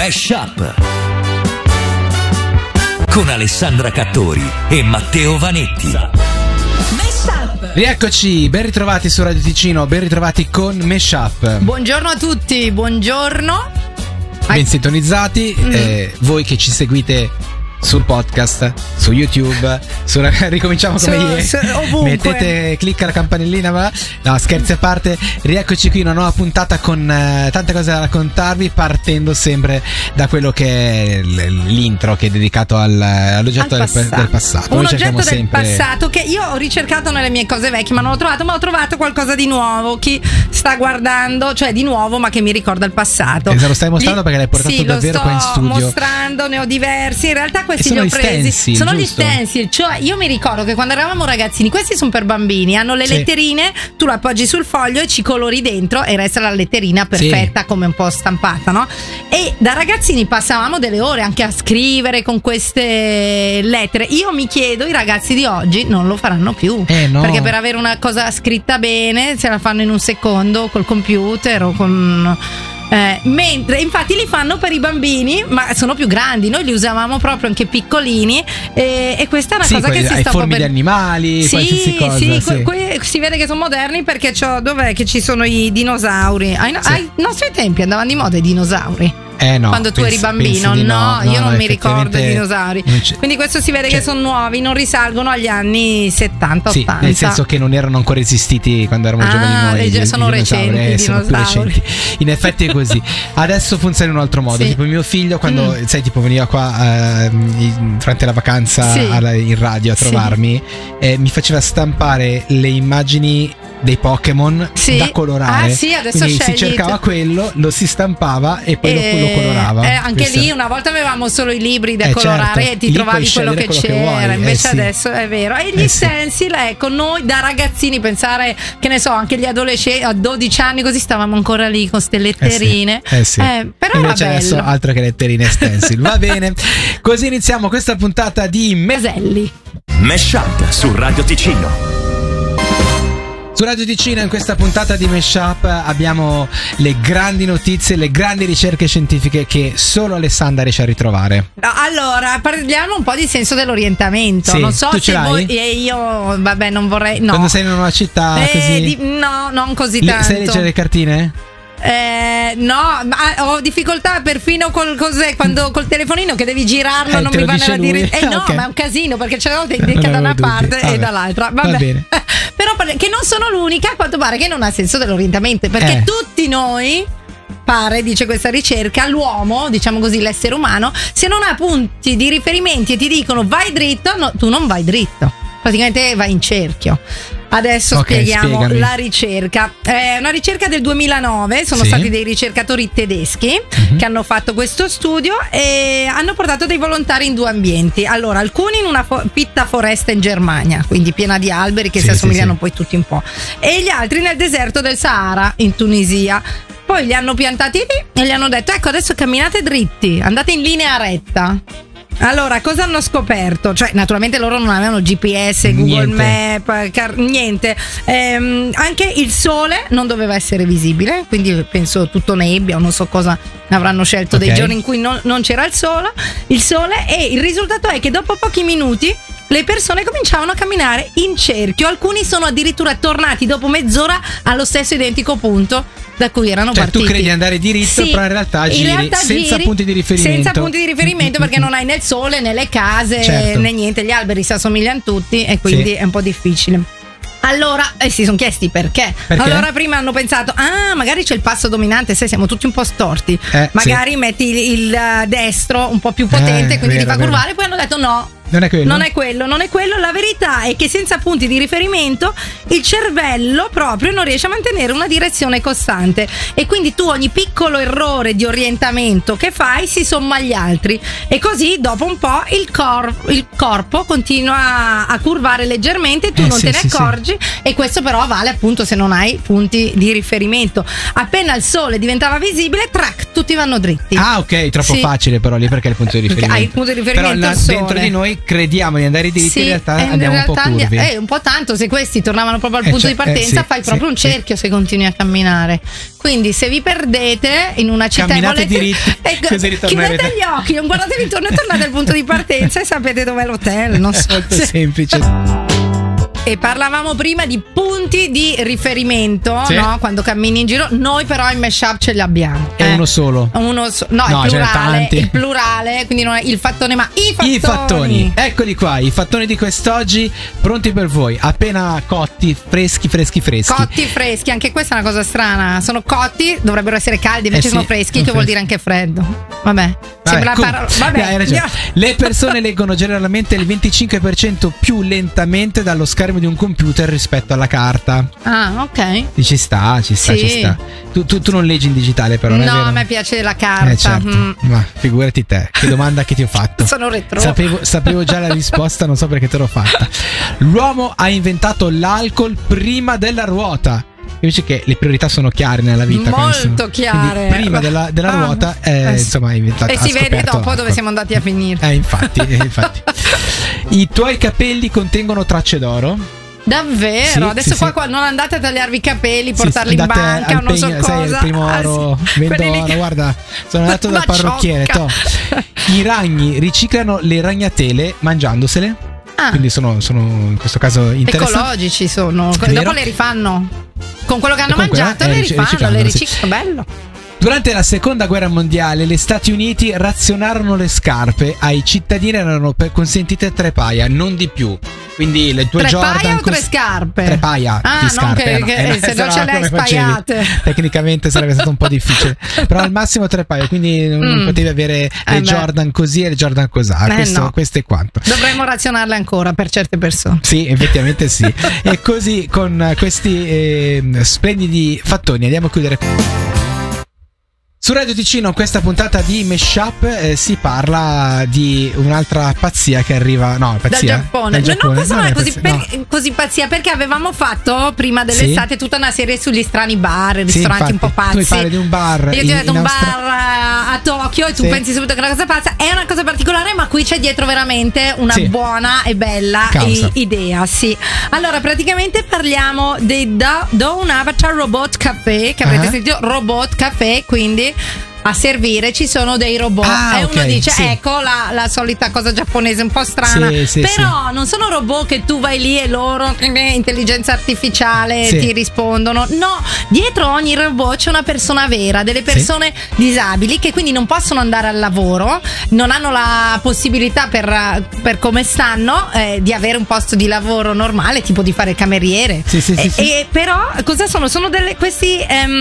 Mashup con Alessandra Cattori e Matteo Vanetti. Rieccoci, ben ritrovati su Radio Ticino, ben ritrovati con Mashup. Buongiorno a tutti, buongiorno. Ben sintonizzati, voi che ci seguite sul podcast, su YouTube, ricominciamo come ieri. Mettete, clicca la campanellina, va? No, scherzi a parte, rieccoci qui una nuova puntata con tante cose da raccontarvi, partendo sempre da quello che è l'intro, che è dedicato all'oggetto del passato. Un oggetto del passato che io ho ricercato nelle mie cose vecchie, ma non l'ho trovato, ma ho trovato qualcosa di nuovo. Chi sta guardando, cioè di nuovo, ma che mi ricorda il passato. Se lo stai mostrando perché l'hai portato davvero qua in studio. Sto mostrando, ne ho diversi. In realtà questi li ho presi. Stencil, sono giusto? Gli stencil, cioè io mi ricordo che quando eravamo ragazzini, questi sono per bambini, hanno le letterine, tu lo appoggi sul foglio e ci colori dentro e resta la letterina perfetta, come un po' stampata, no? E da ragazzini passavamo delle ore anche a scrivere con queste lettere. Io mi chiedo, i ragazzi di oggi non lo faranno più, no. Perché per avere una cosa scritta bene se la fanno in un secondo col computer o con... mentre infatti li fanno per i bambini, ma sono più grandi. Noi li usavamo proprio anche piccolini, e questa è una cosa che si sta formi di animali, qualsiasi cosa. Si vede che sono moderni perché dov'è che ci sono i dinosauri? Ai nostri tempi andavano di moda i dinosauri. No, quando tu eri bambino, no, io non mi ricordo i dinosauri. Quindi questo si vede che sono nuovi, non risalgono agli anni 70-80. Sì, nel senso che non erano ancora esistiti quando eravamo giovani noi. Sono recenti i sono più recenti. In effetti è così. Adesso funziona in un altro modo. Tipo mio figlio quando tipo veniva qua durante la vacanza in radio a trovarmi, mi faceva stampare le immagini dei Pokémon da colorare. Quindi si cercava quello, lo si stampava e poi lo colorava. Anche lì una volta avevamo solo i libri da colorare, e ti trovavi quello che c'era. Invece adesso è vero. E gli stencil, ecco, noi da ragazzini, pensare che ne so, anche gli adolescenti a 12 anni così stavamo ancora lì con ste letterine. Però invece adesso altro che letterine e stencil. Va bene. Così iniziamo questa puntata di Meselli. Mashup su Radio Ticino. Su Radio Ticino in questa puntata di Mashup abbiamo le grandi notizie, le grandi ricerche scientifiche che solo Alessandra riesce a ritrovare. Allora, parliamo un po' di senso dell'orientamento. Non so se voi e io, vabbè, non vorrei. No. Quando sei in una nuova città così? No, non così tanto. Sai leggere le cartine? No, ma ho difficoltà perfino col telefonino che devi girarlo, non mi va nella direzione. No, ma è un casino perché c'è la volta indica da una parte e dall'altra. Va bene. Però che non sono l'unica, a quanto pare, che non ha senso dell'orientamento, perché tutti noi, pare, dice questa ricerca, l'uomo, diciamo così, l'essere umano, se non ha punti di riferimenti e ti dicono vai dritto, no, tu non vai dritto, praticamente vai in cerchio. Adesso spieghiamo la ricerca. È una ricerca del 2009, sono stati dei ricercatori tedeschi che hanno fatto questo studio e hanno portato dei volontari in due ambienti. Allora, alcuni in una fitta foresta in Germania, quindi piena di alberi che si assomigliano poi tutti un po', e gli altri nel deserto del Sahara in Tunisia. Poi li hanno piantati lì e gli hanno detto: ecco, adesso camminate dritti, andate in linea retta. Allora, cosa hanno scoperto? Cioè, naturalmente loro non avevano GPS, Google Map, niente. Anche il sole non doveva essere visibile, quindi penso tutto nebbia o non so cosa avranno scelto dei giorni in cui non c'era il sole. E il risultato è che dopo pochi minuti le persone cominciavano a camminare in cerchio. Alcuni sono addirittura tornati dopo mezz'ora allo stesso identico punto da cui erano partiti. Tu credi di andare diritto, però in realtà giri senza punti di riferimento. Senza punti di riferimento perché non hai né il sole né le case né niente. Gli alberi si assomigliano tutti e quindi è un po' difficile. Allora, si sono chiesti perché. Allora prima hanno pensato: magari c'è il passo dominante, se siamo tutti un po' storti, magari metti il destro un po' più potente, quindi ti fa curvare. Poi hanno detto no, Non è quello. La verità è che senza punti di riferimento il cervello proprio non riesce a mantenere una direzione costante, e quindi tu ogni piccolo errore di orientamento che fai si somma agli altri, e così dopo un po' il corpo continua a curvare leggermente e tu non te ne accorgi. E questo però vale appunto se non hai punti di riferimento. Appena il sole diventava visibile, tutti vanno dritti. Ok, troppo facile però lì, perché è il punto di riferimento. Hai il punto di riferimento però dentro di noi crediamo di andare dritti, in realtà andiamo un po' curvi. Un po' tanto, se questi tornavano proprio al punto di partenza, fai proprio un cerchio se continui a camminare. Quindi se vi perdete in una città camminate diritti, così ritornerete. Chiudete gli occhi, non guardatevi intorno e tornate al punto di partenza e sapete dov'è l'hotel. Non so. È molto semplice. E parlavamo prima di punti di riferimento, no? Quando cammini in giro. Noi però il mashup ce li abbiamo. È uno solo. No, il plurale, quindi non è il fattone, ma i fattoni. Eccoli qua, i fattoni di quest'oggi pronti per voi, appena cotti, freschi. Cotti freschi, anche questa è una cosa strana. Sono cotti, dovrebbero essere caldi, invece sono freschi, che vuol dire anche freddo. Vabbè. Hai ragione. Le persone leggono generalmente il 25% più lentamente dallo schermo di un computer rispetto alla carta. Ah, ok. Ci sta. Tu non leggi in digitale, però. No, a me piace la carta. Certo. Ma figurati te, che domanda che ti ho fatto. Sono retro. Sapevo già la risposta, non so perché te l'ho fatta. L'uomo ha inventato l'alcol prima della ruota. Invece che le priorità sono chiare nella vita. Molto chiare. Quindi prima della ruota, insomma, hai inventato. E si vede dopo dove siamo andati a finire. Infatti. I tuoi capelli contengono tracce d'oro. Davvero? Adesso qua non andate a tagliarvi i capelli, portarli in banca o non so cosa. Sai, il primo oro, vendo oro, guarda, sono andato dal parrucchiere. I ragni riciclano le ragnatele mangiandosele. Quindi sono in questo caso interessanti. Ecologici sono. Dopo le rifanno. Con quello che hanno mangiato le riciclano, bello. Durante la seconda guerra mondiale gli Stati Uniti razionarono le scarpe. Ai cittadini erano consentite 3 paia, non di più. Quindi le tue 3 Jordan. 3 paia o 3 scarpe? 3 paia di scarpe. Se non ce le hai spaiate. Tecnicamente sarebbe stato un po' difficile. Però al massimo 3 paia. Quindi non potevi avere le Jordan così e le Jordan così. Questo è quanto. Dovremmo razionarle ancora per certe persone. Sì, effettivamente sì. E così con questi splendidi fattoni andiamo a chiudere. Su Radio Ticino, questa puntata di Mashup si parla di un'altra pazzia che arriva. No, pazzia. Dal Giappone. No, questa non è così pazzia, perché avevamo fatto prima dell'estate tutta una serie sugli strani bar, ristoranti un po' pazzi. Tu parli di un bar. Io ti ho detto un bar a Tokyo e tu pensi subito che è una cosa pazza. È una cosa particolare, ma qui c'è dietro veramente una buona e bella idea. Sì. Allora, praticamente parliamo dei Dawn Avatar Robot Café, che avrete sentito, Robot Café, quindi a servire ci sono dei robot e uno dice ecco la solita cosa giapponese un po' strana, però non sono robot che tu vai lì e loro intelligenza artificiale ti rispondono. No, dietro ogni robot c'è una persona vera, delle persone disabili che quindi non possono andare al lavoro, non hanno la possibilità per come stanno di avere un posto di lavoro normale, tipo di fare cameriere. E però cosa sono? Sono questi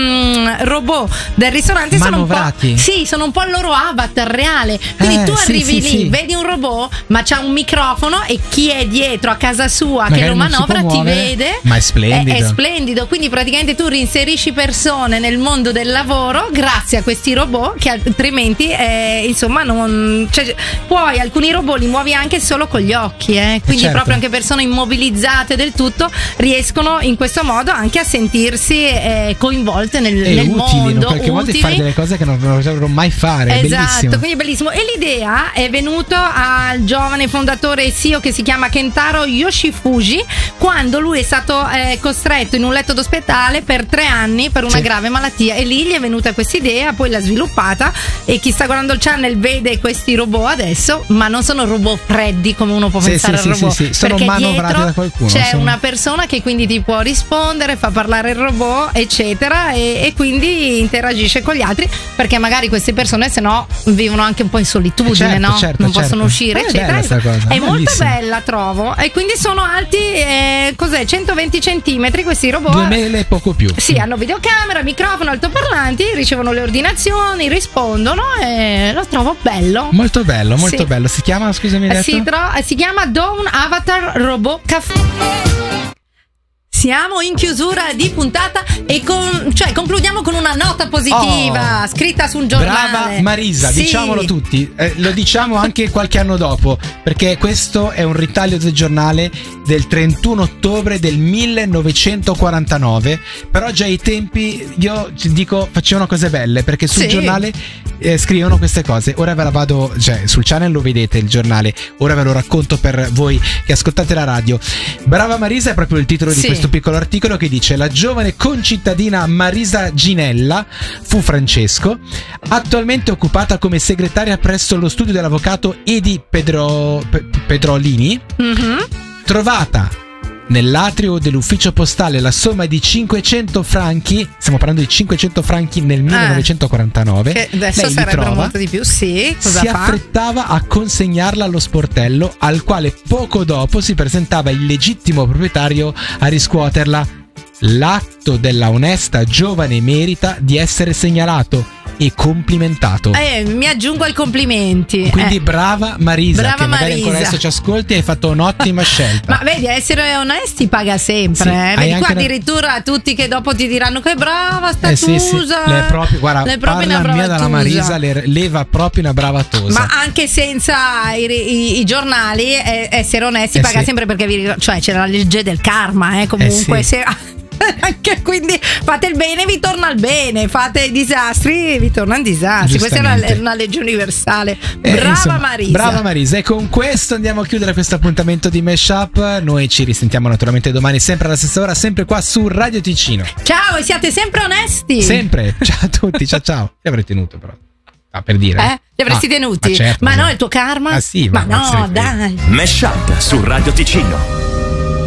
robot del ristorante, sono un po', sono un po' il loro avatar reale. Quindi tu arrivi lì, vedi un robot, ma c'ha un microfono e chi è dietro a casa sua magari che lo manovra ti vede. Ma è splendido. È splendido. Quindi praticamente tu reinserisci persone nel mondo del lavoro grazie a questi robot che altrimenti insomma non, cioè, poi alcuni robot li muovi anche solo con gli occhi, quindi proprio anche persone immobilizzate del tutto riescono in questo modo anche a sentirsi coinvolte nel mondo, in qualche modo di fare delle cose che non dovrebbero mai fare. Esatto, quindi è bellissimo. E l'idea è venuta al giovane fondatore e CEO che si chiama Kentaro Yoshifuji, quando lui è stato costretto in un letto d'ospedale per 3 anni per una grave malattia, e lì gli è venuta questa idea, poi l'ha sviluppata, e chi sta guardando il channel vede questi robot adesso, ma non sono robot freddi come uno può pensare al robot, sono manovrati da qualcuno, c'è una persona che quindi ti può rispondere, fa parlare il robot eccetera, e quindi interagisce con gli altri, perché magari queste persone se no vivono anche un po' in solitudine, non possono uscire eccetera. È molto bella, trovo, e quindi sono alti 120 centimetri questi robot, 2 mele e poco più. Hanno videocamera, microfono, altoparlanti, ricevono le ordinazioni, rispondono, e lo trovo bello, molto bello, molto bello. Si chiama, scusami, si chiama Dawn Avatar Robot Café. siamo in chiusura di puntata e concludiamo con una nota positiva scritta su un giornale. Brava Marisa, sì. Diciamolo tutti, lo diciamo anche qualche anno dopo, perché questo è un ritaglio del giornale del 31 ottobre del 1949, però già ai tempi, io ti dico, facevano cose belle, perché sul giornale scrivono queste cose. Ora ve la vado, sul channel lo vedete il giornale, ora ve lo racconto per voi che ascoltate la radio. Brava Marisa è proprio il titolo di questo piccolo articolo, che dice: la giovane concittadina Marisa Ginella fu Francesco, attualmente occupata come segretaria presso lo studio dell'avvocato Edi Pedrolini, trovata nell'atrio dell'ufficio postale la somma di 500 franchi, stiamo parlando di 500 franchi nel 1949, che adesso sarebbero molto di più, affrettava a consegnarla allo sportello, al quale poco dopo si presentava il legittimo proprietario a riscuoterla. L'atto della onesta giovane merita di essere segnalato e complimentato. Mi aggiungo ai complimenti. Quindi brava Marisa, che magari ancora adesso ci ascolti, hai fatto un'ottima scelta. Ma vedi, essere onesti paga sempre. Vedi qua addirittura tutti che dopo ti diranno che brava sta Tusa. Lei è proprio, guarda, parla mia dalla Marisa, leva proprio una brava tosa. Ma anche senza i giornali, essere onesti paga sempre, perché c'è la legge del karma, comunque se anche, quindi fate il bene, vi torna il bene, fate i disastri, vi tornano disastri. Questa è una legge universale. Brava Marisa. Brava Marisa. E con questo andiamo a chiudere questo appuntamento di Mashup. Noi ci risentiamo naturalmente domani, sempre alla stessa ora, sempre qua su Radio Ticino. Ciao, e siate sempre onesti. Sempre. Ciao a tutti, ciao. Li avrei tenuto però. Per dire. Li avresti tenuti? Certo, ma no, il tuo karma? Sì, ma no, dai. Mashup su Radio Ticino.